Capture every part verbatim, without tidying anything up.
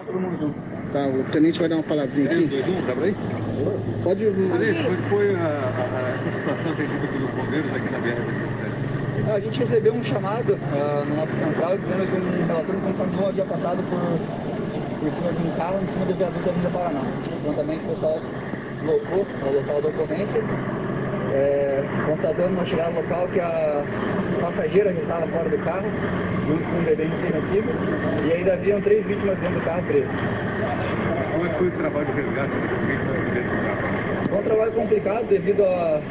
todo mundo junto. Tá, o tenente vai dar uma palavrinha aqui. três, dois, um, tá por aí? Pode ir. Tenente, como foi a, a, essa situação atendida pelos bombeiros aqui na B R duzentos e sete? A gente recebeu um chamado uh, na nossa central dizendo que um relator de um caminhão havia passado por, por cima de um carro em cima do viaduto da Avenida Paraná. Prontamente o pessoal deslocou ao local da ocorrência, é, constatando na chegada local que a passageira já estava fora do carro, junto com um bebê recém-nascido, e ainda haviam três vítimas dentro do carro presas. Como é que foi o trabalho de resgate desse vítima dentro do carro? Foi um trabalho complicado devido a,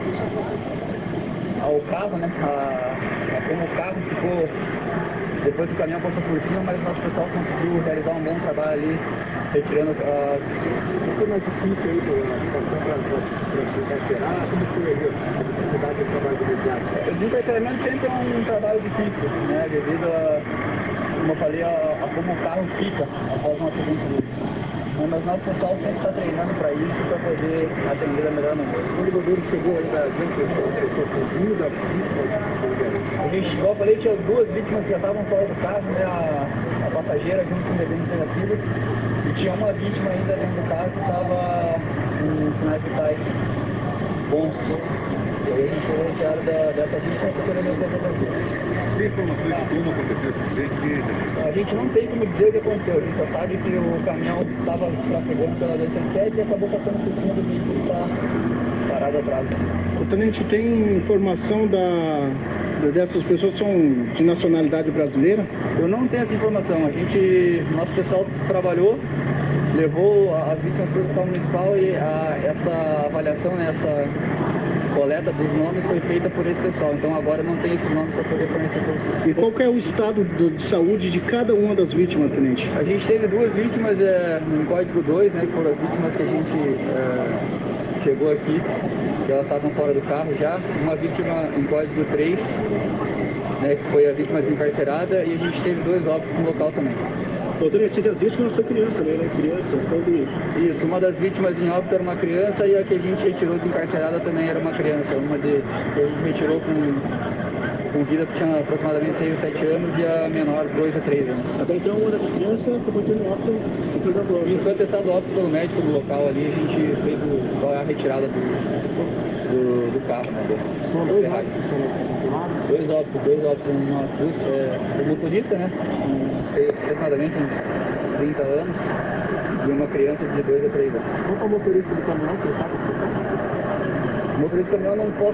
ao carro, né? A, a como o carro ficou, depois que o caminhão passou por cima, mas o nosso pessoal conseguiu realizar um bom trabalho ali, retirando as... as... O que é mais difícil aí para encarcerar? Como foi aí a dificuldade desse trabalho de resgate? O desencarceramento sempre é um trabalho difícil, né? Devido a, como eu falei, a, a como o carro fica após um acidente desse. Mas nosso pessoal sempre está treinando para isso, para poder atender da melhor maneira. Quando o bombeiro chegou aí da gente, a pessoa com vida, vítimas, a gente, igual eu falei, tinha duas vítimas que já estavam fora do carro, né? A, a passageira junto com o bebê recém-nascido, e tinha uma vítima ainda dentro do carro que estava em sinais vitais bons. E aí a gente foi retirado da, dessa vítima para ser a Tem informações de como aconteceu esse acidente? A gente não tem como dizer o que aconteceu, a gente só sabe que o caminhão estava trafegando pela duzentos e setenta e sete e acabou passando por cima do veículo que está parado atrás. O tenente tem informação da, dessas pessoas são de nacionalidade brasileira? Eu não tenho essa informação, a gente, nosso pessoal trabalhou, levou as vítimas para o hospital municipal e a, essa avaliação, né, essa coleta dos nomes foi feita por esse pessoal, então agora não tem esses nomes para poder fornecer para vocês. E qual que é o estado do, de saúde de cada uma das vítimas, tenente? A gente teve duas vítimas é, no código dois, né, que foram as vítimas que a gente é, chegou aqui, que elas estavam fora do carro já, uma vítima em código três, né, que foi a vítima desencarcerada, e a gente teve dois óbitos no local também. O tenente das vítimas foi criança também, né? Criança, todo... Isso, uma das vítimas em óbito era uma criança e a que a gente retirou desencarcerada também era uma criança. Uma de, que a gente retirou com, com vida que tinha aproximadamente seis ou sete anos e a menor dois a três anos. Até então uma das crianças foi tendo óbito e foi dando óbito. Isso foi testado óbito pelo médico do local ali, a gente fez o, só a retirada do, do, do carro, né? Do, Bom, dois óbitos, dois óbitos, dois óbitos, uma cruz, é, o motorista, né? Um, aproximadamente uns trinta anos e uma criança de dois a três anos. Qual é o motorista do caminhão, você sabe? O motorista do caminhão não posso